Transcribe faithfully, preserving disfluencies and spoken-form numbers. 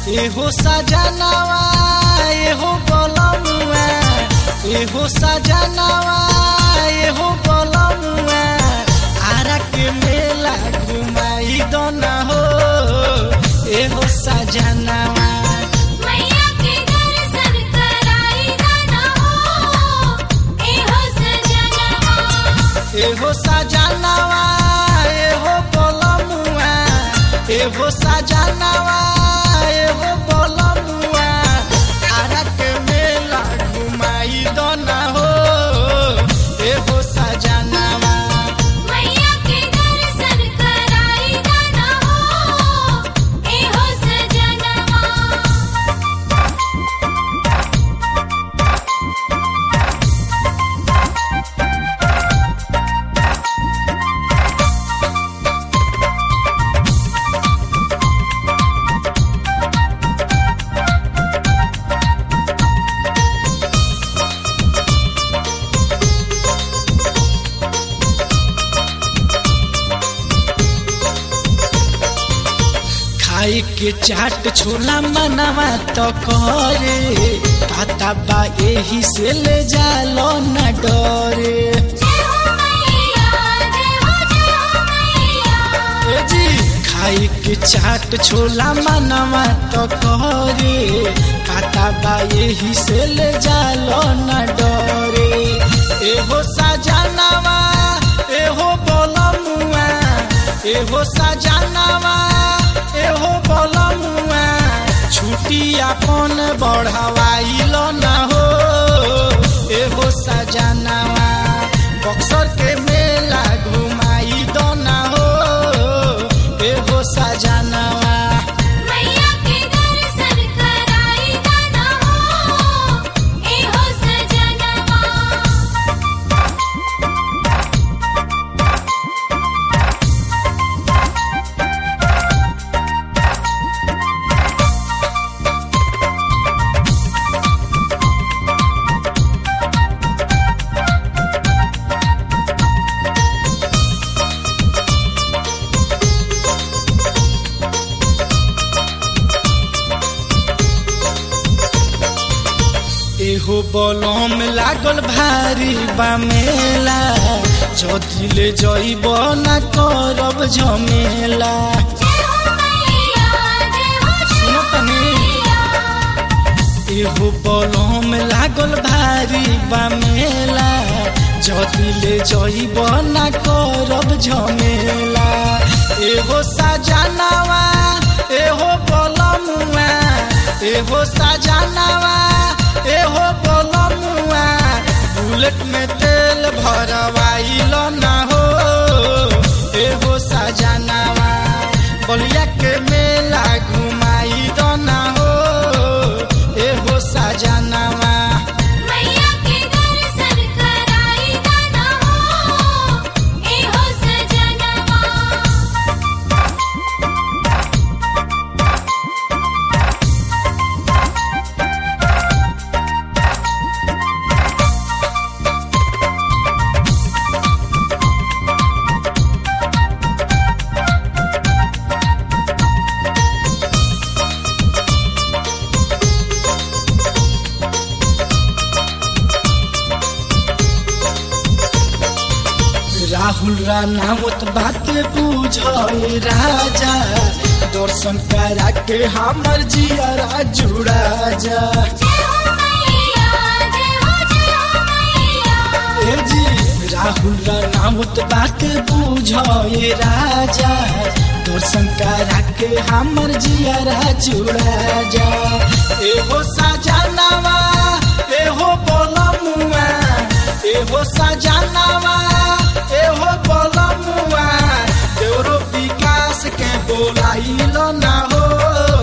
एहो सजनवा एहो बलमुआ एहो सजनवा एहो बलमुआ आरा के मेला घुमाई दो ना हो एहो सजनवा मैया के दर्शन कराई ना हो एहो सजनवा एहो सजनवा एहो बलमुआ एहो सजनवा एहो बलमुआ आरा के मेला घुमाई दो ना हो एहो सजनवा मैया के दर्शन कराई ना हो एहो सजनवा खाई के चाट छोला मनवा तो करे पता बा एही से ले जालो न डरे जय हो मैया जय हो जय हो मैया ए जी खाई के चाट छोला मनवा तो करे पता बा एही से ले जालो न डरे एहो सजनवा एहो बलमुआ एहो सजनवा एहो बलमुआ छुट्टी अपन बढ़ावाइल ना हो एहो सजनवा बक्सर के मेला घुमाई दो ना हो एहो सजनवा मैया के दर्शन कराई ना हो एहो सजनवा एहो बलम लागल भारी बा मेला जदि ले जइब ना करब झमेला जय हो मैया जय हो सुनो तनी एहो बलम लागल भारी बा मेला जदि ले जइब ना करब झमेला एहो सजनवा एहो बलमुआ एहो सजनवा एहो बलमुआ बुलेट में तेल भरवाइल ना हो एहो सजनवा बलिया के मेला घुमाई दो ना हो एहो सजनवा मैया के दर्शन कराई ना हो एहो सजनवा राहुल रानावत बात बुझे राजा दर्शन करा के हमर जियरा जुड़ा जा जय हो मैया जय हो जय हो मैया ए जी राहुल रानावत बात बुझे राजा दर्शन करा के हमर जियरा जुड़ा जा एहो सजनवा एहो बलमुआ एहो सजनवा एहो बलमुआ देवरो विकास के बोलाइल ना हो